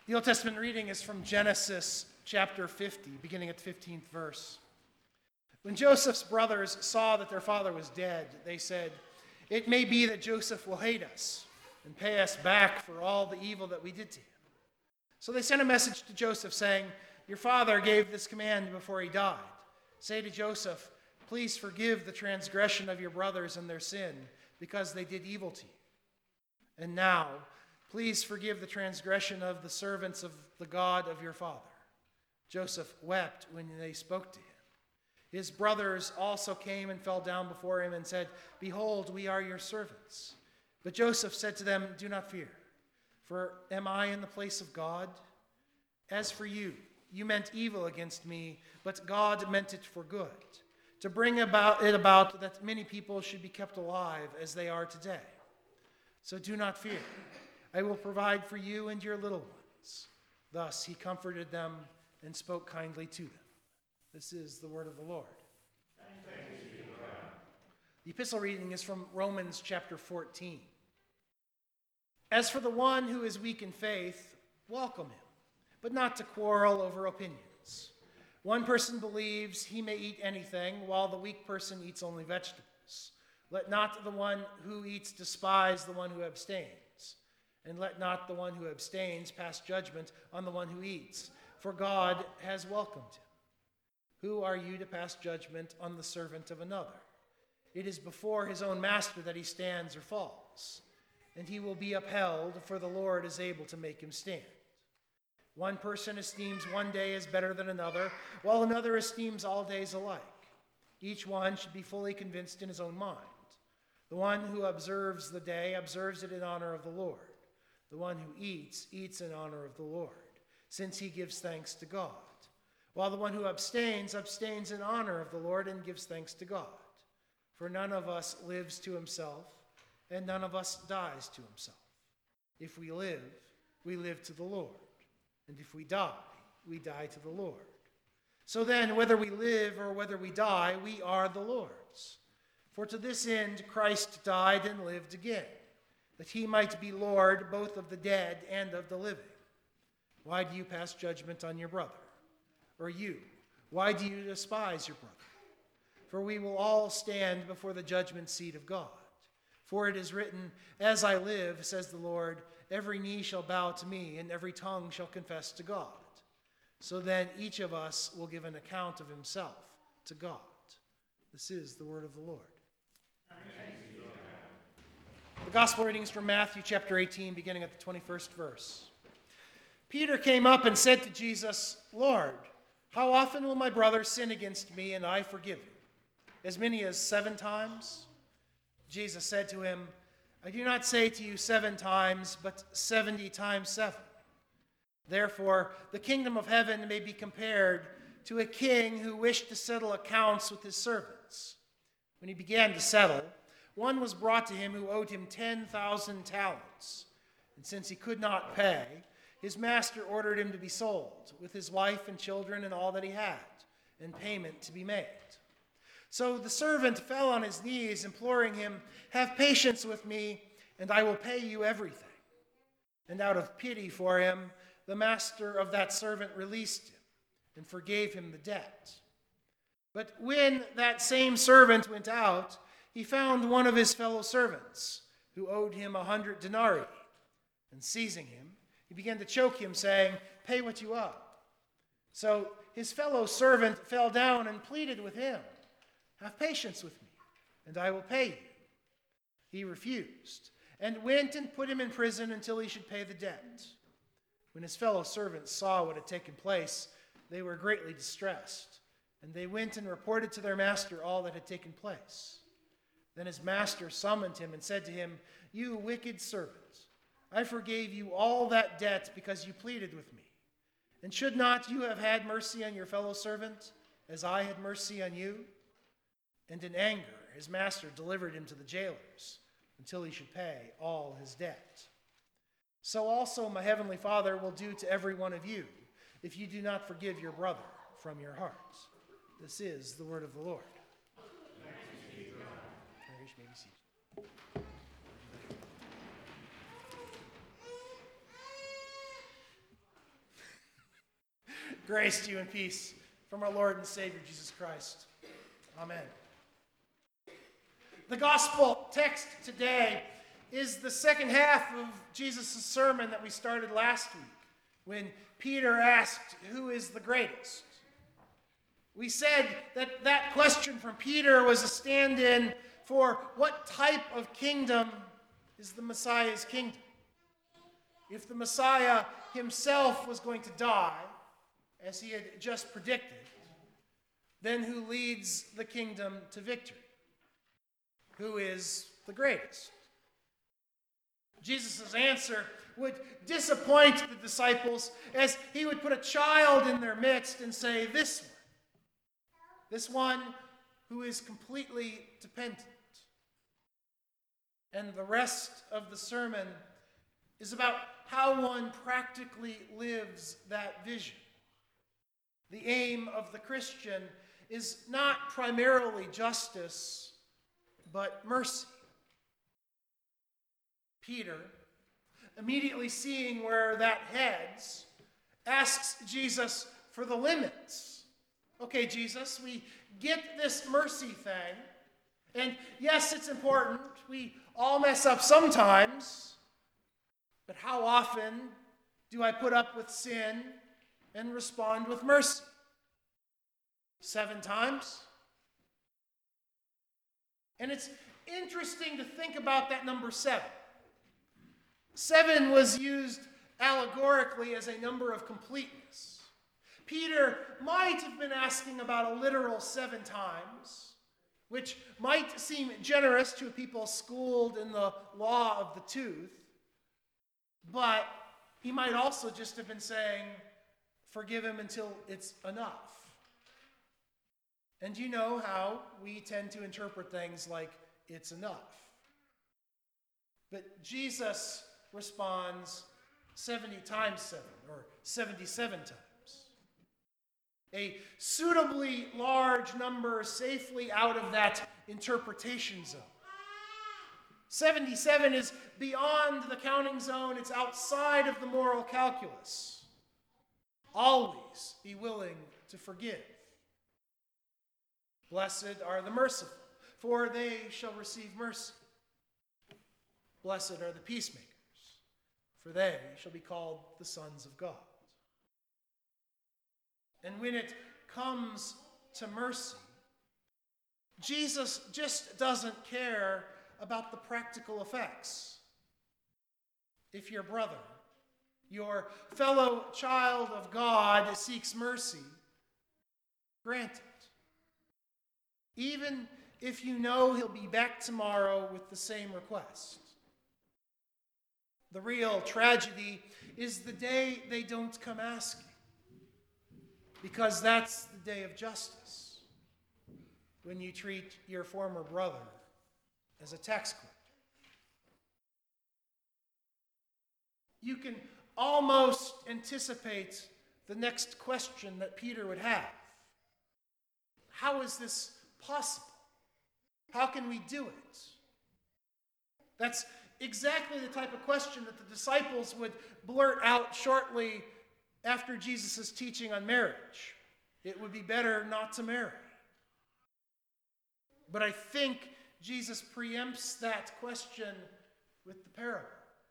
The Old Testament reading is from Genesis chapter 50, beginning at the 15th verse. When Joseph's brothers saw that their father was dead, they said, "It may be that Joseph will hate us and pay us back for all the evil that we did to him." So they sent a message to Joseph saying, "Your father gave this command before he died. Say to Joseph, 'Please forgive the transgression of your brothers and their sin, because they did evil to you. And now, please forgive the transgression of the servants of the God of your father.'" Joseph wept when they spoke to him. His brothers also came and fell down before him and said, "Behold, we are your servants." But Joseph said to them, "Do not fear, for am I in the place of God? As for you, you meant evil against me, but God meant it for good, to bring about that many people should be kept alive as they are today. So do not fear. I will provide for you and your little ones." Thus he comforted them and spoke kindly to them. This is the word of the Lord. Thanks be to God. The epistle reading is from Romans chapter 14. As for the one who is weak in faith, welcome him, but not to quarrel over opinions. One person believes he may eat anything, while the weak person eats only vegetables. Let not the one who eats despise the one who abstains, and let not the one who abstains pass judgment on the one who eats, for God has welcomed him. Who are you to pass judgment on the servant of another? It is before his own master that he stands or falls, and he will be upheld, for the Lord is able to make him stand. One person esteems one day as better than another, while another esteems all days alike. Each one should be fully convinced in his own mind. The one who observes the day observes it in honor of the Lord. The one who eats, eats in honor of the Lord, since he gives thanks to God. While the one who abstains, abstains in honor of the Lord and gives thanks to God. For none of us lives to himself, and none of us dies to himself. If we live to the Lord. And if we die to the Lord. So then, whether we live or whether we die, we are the Lord's. For to this end Christ died and lived again, that he might be Lord both of the dead and of the living. Why do you pass judgment on your brother? Or you, why do you despise your brother? For we will all stand before the judgment seat of God. For it is written, "As I live, says the Lord, every knee shall bow to me, and every tongue shall confess to God." So then each of us will give an account of himself to God. This is the word of the Lord. The gospel reading is from Matthew chapter 18, beginning at the 21st verse. Peter came up and said to Jesus, "Lord, how often will my brother sin against me and I forgive him? As many as 7 times?" Jesus said to him, "I do not say to you 7 times, but 70 times 7. Therefore, the kingdom of heaven may be compared to a king who wished to settle accounts with his servants. When he began to settle, one was brought to him who owed him 10,000 talents. And since he could not pay, his master ordered him to be sold, with his wife and children and all that he had, and payment to be made. So the servant fell on his knees, imploring him, 'Have patience with me, and I will pay you everything.' And out of pity for him, the master of that servant released him and forgave him the debt. But when that same servant went out, he found one of his fellow servants who owed him 100 denarii. And seizing him, he began to choke him, saying, 'Pay what you owe.' So his fellow servant fell down and pleaded with him, 'Have patience with me, and I will pay you.' He refused, and went and put him in prison until he should pay the debt. When his fellow servants saw what had taken place, they were greatly distressed, and they went and reported to their master all that had taken place. Then his master summoned him and said to him, 'You wicked servant, I forgave you all that debt because you pleaded with me. And should not you have had mercy on your fellow servant, as I had mercy on you?' And in anger, his master delivered him to the jailers until he should pay all his debt. So also my heavenly Father will do to every one of you if you do not forgive your brother from your hearts." This is the word of the Lord. Thanks be to God. You may be seated. Grace to you and peace from our Lord and Savior, Jesus Christ. Amen. The gospel text today is the second half of Jesus' sermon that we started last week, when Peter asked, "Who is the greatest?" We said that that question from Peter was a stand-in for what type of kingdom is the Messiah's kingdom. If the Messiah himself was going to die, as he had just predicted, then who leads the kingdom to victory? Who is the greatest? Jesus' answer would disappoint the disciples as he would put a child in their midst and say, this one who is completely dependent. And the rest of the sermon is about how one practically lives that vision. The aim of the Christian is not primarily justice, but mercy. Peter, immediately seeing where that heads, asks Jesus for the limits. Okay, Jesus, we get this mercy thing, and yes, it's important. We all mess up sometimes, but how often do I put up with sin and respond with mercy? 7 times? And it's interesting to think about that number 7. 7 was used allegorically as a number of completeness. Peter might have been asking about a literal 7 times, which might seem generous to people schooled in the law of the tooth, but he might also just have been saying, forgive him until it's enough. And you know how we tend to interpret things like it's enough. But Jesus responds 70 times 7, or 77 times. A suitably large number safely out of that interpretation zone. 77 is beyond the counting zone. It's outside of the moral calculus. Always be willing to forgive. Blessed are the merciful, for they shall receive mercy. Blessed are the peacemakers, for they shall be called the sons of God. And when it comes to mercy, Jesus just doesn't care about the practical effects. If your brother, your fellow child of God, seeks mercy, grant it. Even if you know he'll be back tomorrow with the same request. The real tragedy is the day they don't come asking, because that's the day of justice, when you treat your former brother as a tax collector. You can almost anticipate the next question that Peter would have. How is this possible? How can we do it? That's exactly the type of question that the disciples would blurt out shortly after Jesus' teaching on marriage. It would be better not to marry. But I think Jesus preempts that question with the parable.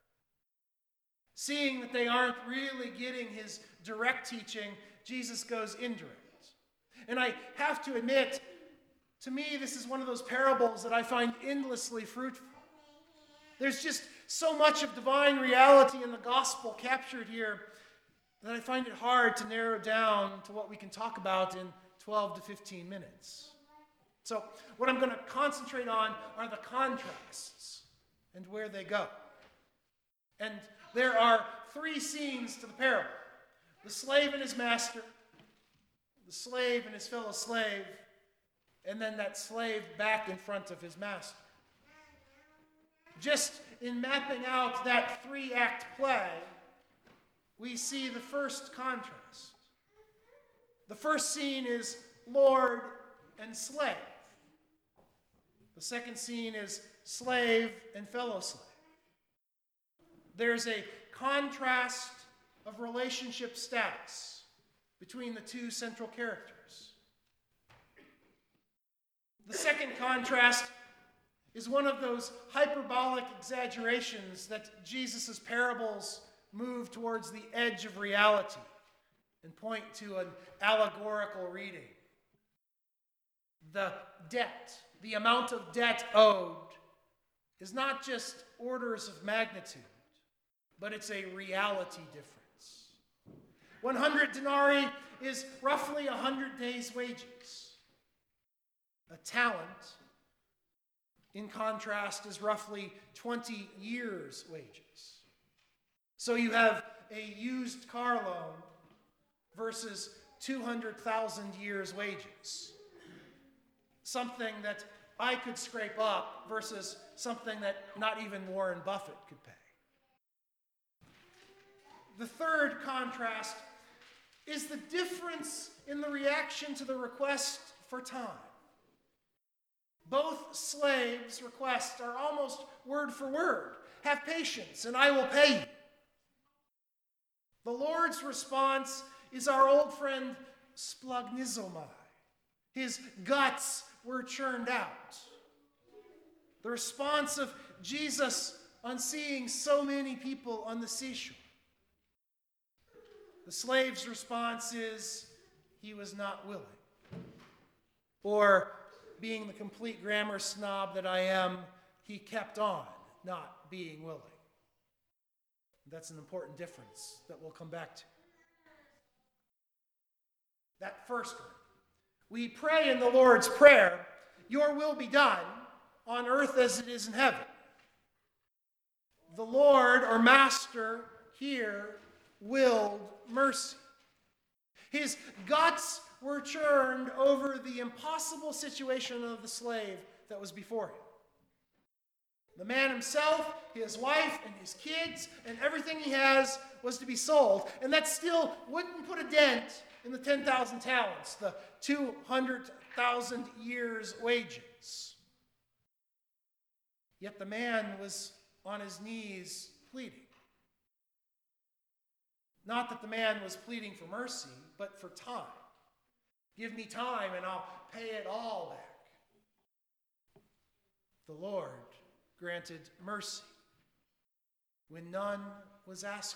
Seeing that they aren't really getting his direct teaching, Jesus goes indirect. And I have to admit, to me, this is one of those parables that I find endlessly fruitful. There's just so much of divine reality in the gospel captured here that I find it hard to narrow down to what we can talk about in 12 to 15 minutes. So what I'm going to concentrate on are the contrasts and where they go. And there are 3 scenes to the parable: the slave and his master, the slave and his fellow slave, and then that slave back in front of his master. Just in mapping out that 3-act play, we see the first contrast. The first scene is Lord and slave. The second scene is slave and fellow slave. There's a contrast of relationship status. between the two central characters. The second contrast is one of those hyperbolic exaggerations that Jesus' parables move towards the edge of reality and point to an allegorical reading. The debt, the amount of debt owed, is not just orders of magnitude, but it's a reality difference. 100 denarii is roughly 100 days' wages. A talent, in contrast, is roughly 20 years' wages. So you have a used car loan versus 200,000 years' wages. Something that I could scrape up versus something that not even Warren Buffett could pay. The third contrast is the difference in the reaction to the request for time. Both slaves' requests are almost word for word. Have patience, and I will pay you. The Lord's response is our old friend splagnizomai. His guts were churned out. The response of Jesus on seeing so many people on the seashore. The slave's response is, he was not willing. Or, being the complete grammar snob that I am, he kept on not being willing. That's an important difference that we'll come back to. That first one. We pray in the Lord's Prayer, your will be done on earth as it is in heaven. The Lord, or Master, here willed mercy. His guts were churned over the impossible situation of the slave that was before him. The man himself, his wife, and his kids, and everything he has was to be sold. And that still wouldn't put a dent in the 10,000 talents, the 200,000 years' wages. Yet the man was on his knees pleading. Not that the man was pleading for mercy, but for time. Give me time and I'll pay it all back. The Lord granted mercy when none was asked.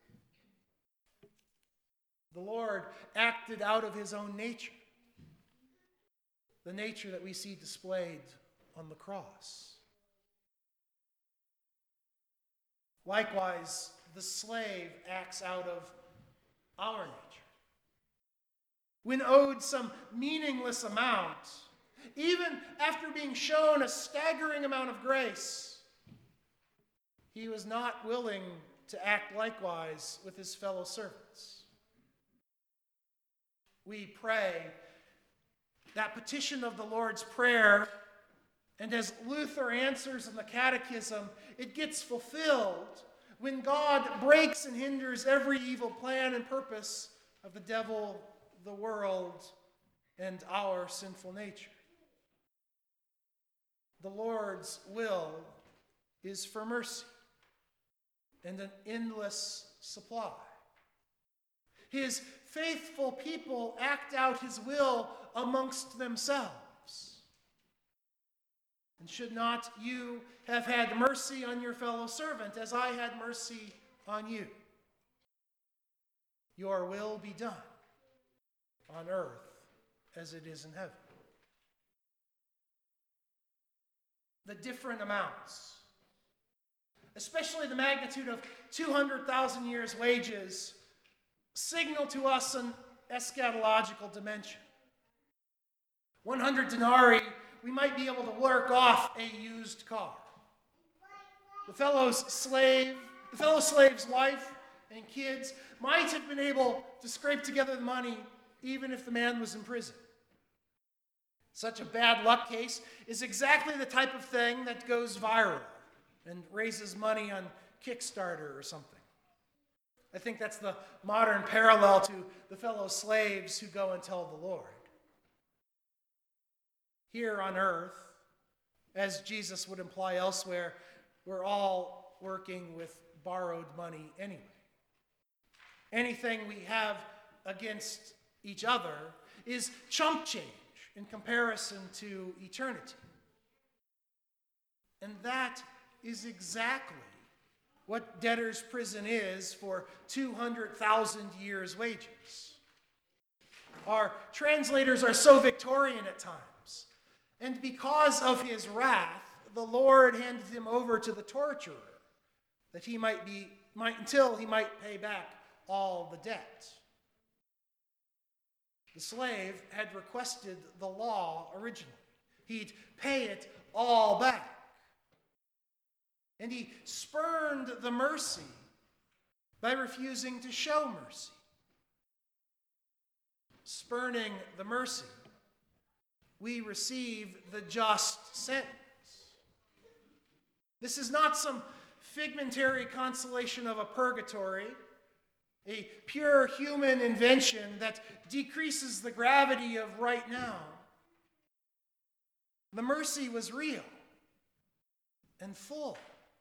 The Lord acted out of his own nature, the nature that we see displayed on the cross. Likewise, the slave acts out of our nature. When owed some meaningless amount, even after being shown a staggering amount of grace, he was not willing to act likewise with his fellow servants. We pray that petition of the Lord's Prayer, and as Luther answers in the Catechism, it gets fulfilled when God breaks and hinders every evil plan and purpose of the devil, the world, and our sinful nature. The Lord's will is for mercy and an endless supply. His faithful people act out his will amongst themselves. And should not you have had mercy on your fellow servant as I had mercy on you? Your will be done on earth as it is in heaven. The different amounts, especially the magnitude of 200,000 years' wages, signal to us an eschatological dimension. 100 denarii, we might be able to work off a used car. The fellow slave's wife and kids might have been able to scrape together the money even if the man was in prison. Such a bad luck case is exactly the type of thing that goes viral and raises money on Kickstarter or something. I think that's the modern parallel to the fellow slaves who go and tell the Lord. Here on earth, as Jesus would imply elsewhere, we're all working with borrowed money anyway. Anything we have against each other is chump change in comparison to eternity. And that is exactly what debtor's prison is for 200,000 years' wages. Our translators are so Victorian at times, and because of his wrath, the Lord handed him over to the torturer, that until he might pay back all the debt. The slave had requested the law originally. He'd pay it all back. And he spurned the mercy by refusing to show mercy. Spurning the mercy, we receive the just sentence. This is not some figmentary consolation of a purgatory, a pure human invention that decreases the gravity of right now. The mercy was real and full.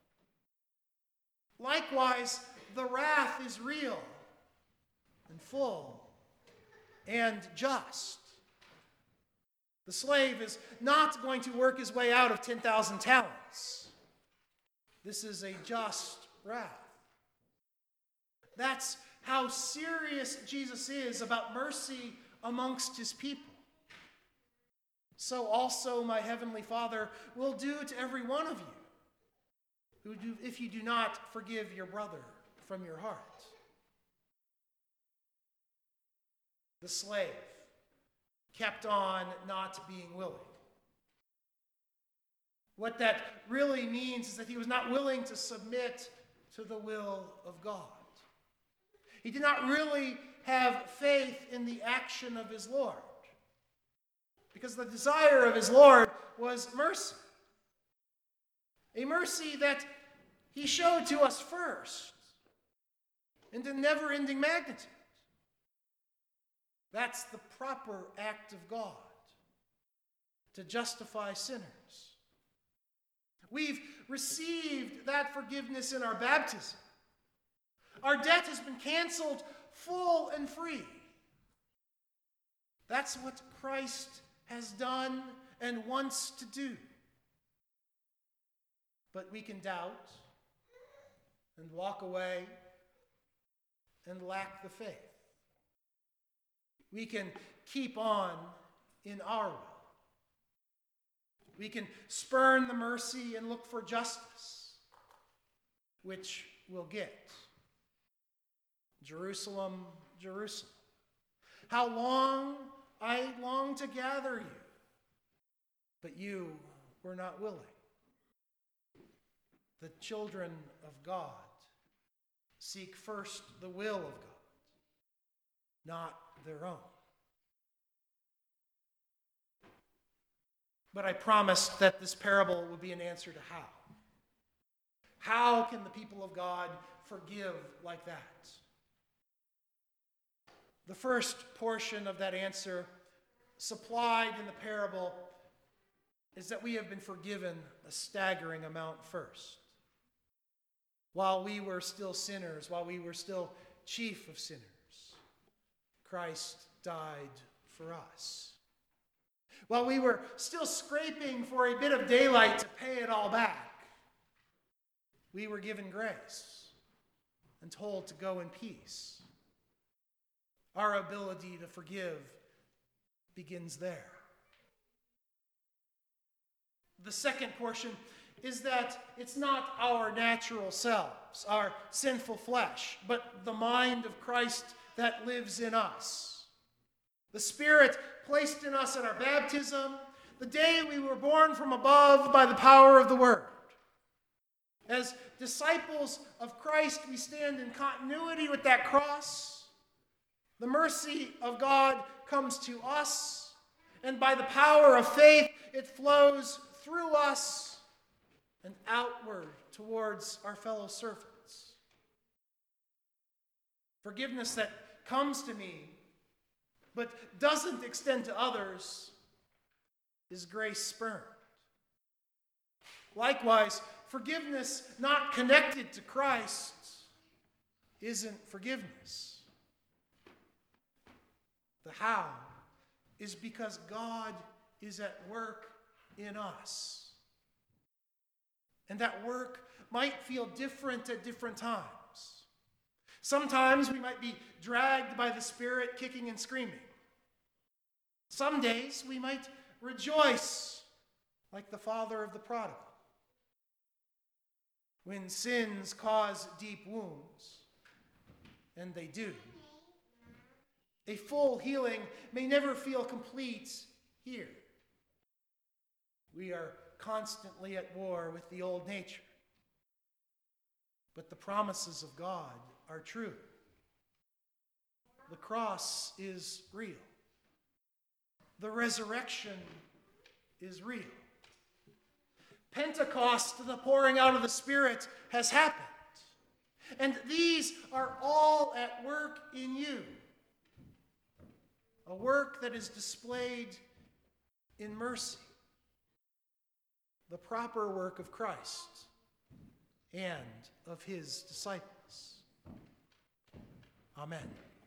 Likewise, the wrath is real and full and just. The slave is not going to work his way out of 10,000 talents. This is a just wrath. That's how serious Jesus is about mercy amongst his people. So also my heavenly Father will do to every one of you if you do not forgive your brother from your heart. The slave kept on not being willing. What that really means is that he was not willing to submit to the will of God. He did not really have faith in the action of his Lord, because the desire of his Lord was mercy. A mercy that he showed to us first, and in never-ending magnitude. That's the proper act of God, to justify sinners. We've received that forgiveness in our baptism. Our debt has been canceled full and free. That's what Christ has done and wants to do. But we can doubt and walk away and lack the faith. We can keep on in our will. We can spurn the mercy and look for justice, which we'll get. Jerusalem, Jerusalem, how long I long to gather you, but you were not willing. The children of God seek first the will of God, not their own. But I promised that this parable would be an answer to how. How can the people of God forgive like that? The first portion of that answer, supplied in the parable, is that we have been forgiven a staggering amount first. While we were still sinners, while we were still chief of sinners, Christ died for us. While we were still scraping for a bit of daylight to pay it all back, we were given grace and told to go in peace. Our ability to forgive begins there. The second portion is that it's not our natural selves, our sinful flesh, but the mind of Christ that lives in us. The Spirit placed in us at our baptism, the day we were born from above by the power of the Word. As disciples of Christ, we stand in continuity with that cross. The mercy of God comes to us, and by the power of faith, it flows through us and outward towards our fellow servants. Forgiveness that comes to me but doesn't extend to others is grace spurned. Likewise, forgiveness not connected to Christ isn't forgiveness. The how is because God is at work in us. And that work might feel different at different times. Sometimes we might be dragged by the Spirit kicking and screaming. Some days we might rejoice like the father of the prodigal. When sins cause deep wounds, and they do, a full healing may never feel complete here. We are constantly at war with the old nature. But the promises of God are true. The cross is real. The resurrection is real. Pentecost, the pouring out of the Spirit, has happened. And these are all at work in you. A work that is displayed in mercy. The proper work of Christ and of his disciples. Amen.